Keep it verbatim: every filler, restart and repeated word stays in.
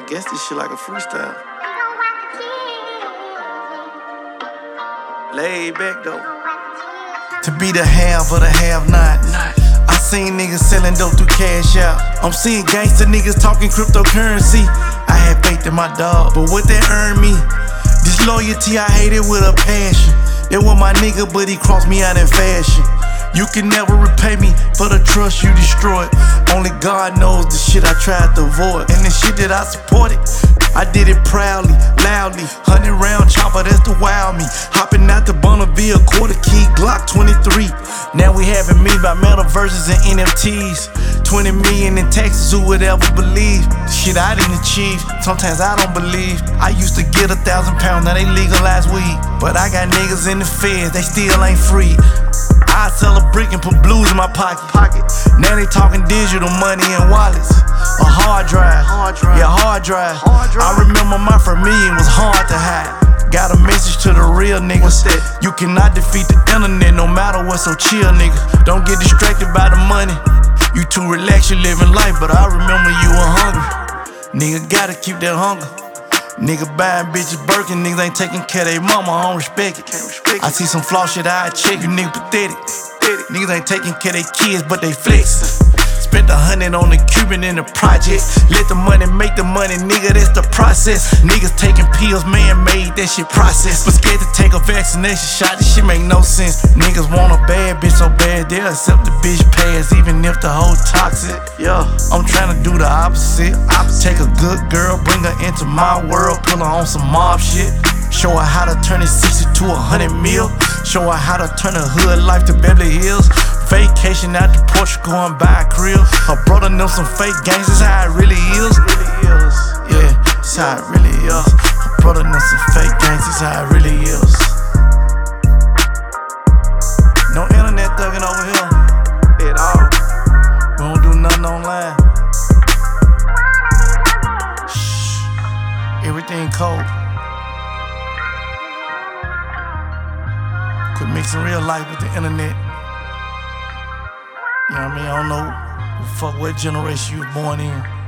guess this shit like a freestyle. Laid back though. To be the have of the have-not. I seen niggas selling dope through Cash Out. I'm seeing gangster niggas talking cryptocurrency. I had faith in my dog, but what that earned me? This loyalty I hated with a passion. That was my nigga, but he crossed me out in fashion. You can never repay me for the trust you destroyed. Only God knows the shit I tried to avoid. And the shit that I supported, I did it proudly, loudly. Hundred round chopper, that's the wild me. Hopping out the Bonneville, quarter key, Glock twenty-three. Now we having me by metaverses and N F Ts. twenty million in taxes, who would ever believe? The shit I didn't achieve, sometimes I don't believe. I used to get a thousand pounds, now they legalize weed. But I got niggas in the feds, they still ain't free. I sell a brick and put blues in my pocket. Now they talking digital money and wallets. A hard drive, yeah, hard drive. I remember my first million was hard to hide. Got a message to the real niggas. You cannot defeat the internet no matter what, so chill, nigga. Don't get distracted by the money. You too relaxed, you living life, but I remember you were hungry. Nigga gotta keep that hunger. Nigga buying bitches Birkin, niggas ain't taking care of their mama, I don't respect it. I see some flaw shit, I check you, nigga pathetic. Niggas ain't taking care of their kids, but they flexin'. Spent a hundred on the Cuban in the project. Let the money make the money, nigga, that's the process. Niggas taking pills, man-made, that shit process. But scared to take a vaccination shot, this shit make no sense. Niggas want a bad bitch so bad, they'll accept the bitch pass, even if the hoe toxic. Yeah, I'm trying to do the opposite. Take a good girl, bring her into my world, pull her on some mob shit. Show her how to turn it sixty to a hundred mil. Show her how to turn a hood life to Beverly Hills. Vacation out to Portugal and buy a crib. Her brother knows some fake gangs, that's how it really is. Yeah, that's how it really is. Her brother knows some fake gangs, that's how it really is. No internet thugging over here at all. We don't do nothing online. Shh, everything cold. Quit mixing real life with the internet. You know what I mean? I don't know fuck what generation you was born in.